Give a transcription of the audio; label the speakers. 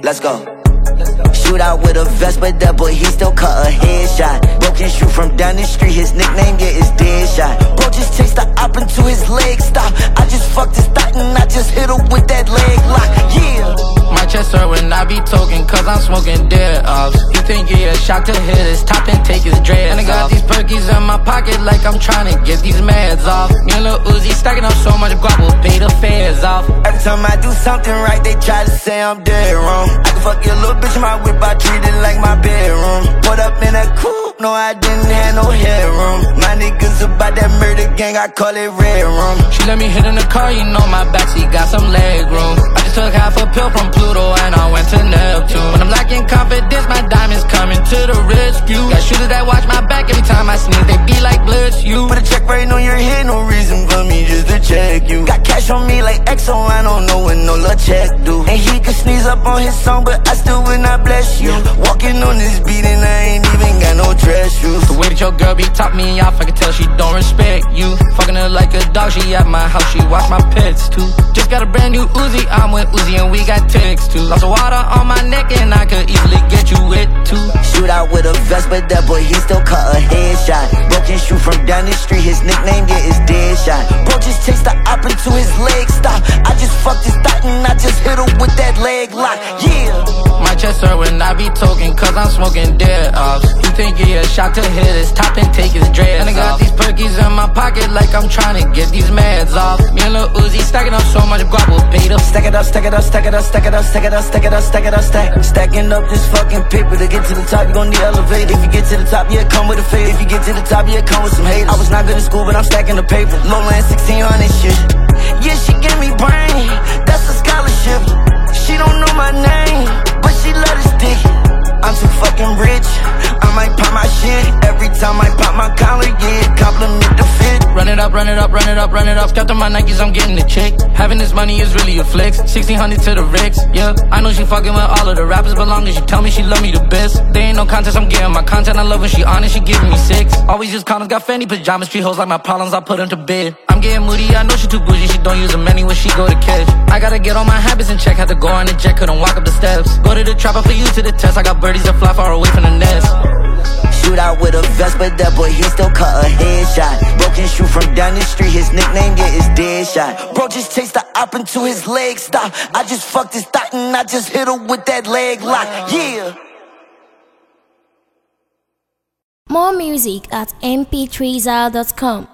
Speaker 1: let's go. Shoot out with a vest, but that boy, he still cut a headshot. Broken shoe from down the street, his nickname, yeah, is Deadshot. Bro just chased the op into his leg stop. I just fucked his thought and I just hit him with that leg lock, yeah.
Speaker 2: My chest hurt when I be talking, cause I'm smoking dead off. You think you're a shock to hit his top and take his dreads. And I got these perkies in my pocket like I'm trying to get these meds off. Me and Lil Uzi stacking up so much guap, we'll pay the fares off.
Speaker 1: Every time I do something right, they try to say I'm dead wrong. I can fuck your little bitch in my whip, I treat it like my bedroom. Put up in a coupe, no I didn't have no headroom. My niggas about that murder gang, I call it red room.
Speaker 2: She let me hit in the car, you know my backseat got some leg room. I just took half a pill from Pluto and I went to Neptune. When I'm lacking confidence, my diamonds coming to the rescue. Got shooters that watch my back every time I sneeze, they be like, bless you.
Speaker 1: Put a check right on your head, no reason for me just to check you. Got cash on me like XO, I don't know what no little check do. And he could sneeze up on his song, but I still will not bless you. Walking on this beat and I ain't even got no dress shoes.
Speaker 2: The way that your girl be top me off, I can tell she don't respect you. Fucking her like a dog, she at my house, she watch my pets too. Just got a brand new Uzi, I'm with Uzi and we got text too. Lots of water on my neck and I could easily get you wet too.
Speaker 1: Shoot out with a vest, but that boy, he still cut a headshot. Broken shoe from down the street, his nickname, yeah, is Deadshot. Bro just chased the op into his leg stop. I just fucked his thought and I just hit him with that leg lock, yeah.
Speaker 2: My chest hurt when I be talking, cause I'm smoking dead off. You think you're a shock to hit his top and take his dreads. And I got these perkies in my pocket like I'm trying to get these meds off. Me and Lil Uzi stacking up so much guap, we'll pay the
Speaker 1: stack it up, stack it up, stack it up, stack it up, stack it up, stack it up, stack it up, stack. Stacking up this fucking paper to get to the top, you gon' need elevate. If you get to the top, yeah, come with a fade. If you get to the top, yeah, come with some haters. I was not good in school, but I'm stacking the paper. Low land 1600 shit. Yeah, she give me brain, that's a scholarship. She don't know my name, but she love this dick. I'm too fucking rich, I might pop my shit. Every time I pop my collar, yeah, compliment the fit.
Speaker 2: Run it up, run it up, run it up, run it up. Stepped on my Nikes, I'm getting the check. Having this money is really a flex. 1600 to the Rex, yeah. I know she fucking with all of the rappers, but long as she tell me she love me the best. There ain't no contest, I'm getting my content. I love when she honest, she giving me sex. Always use condoms, got Fendi pajamas, street hoes like my problems, I put them to bed. I'm getting moody, I know she too bougie, she don't use them any when she go to catch. I gotta get all my habits in check, had to go on the jet, couldn't walk up the steps. Go to the trapper for you to the test, I got birdies that fly far away from the nest.
Speaker 1: Shoot out with a vest, but that boy, he still cut a headshot. Broken shoe from down the street, his nickname, yeah, is Deadshot. Bro just chased the op into his leg stop. I just fucked his thought and I just hit him with that leg lock, yeah.
Speaker 3: More music at mp3zal.com.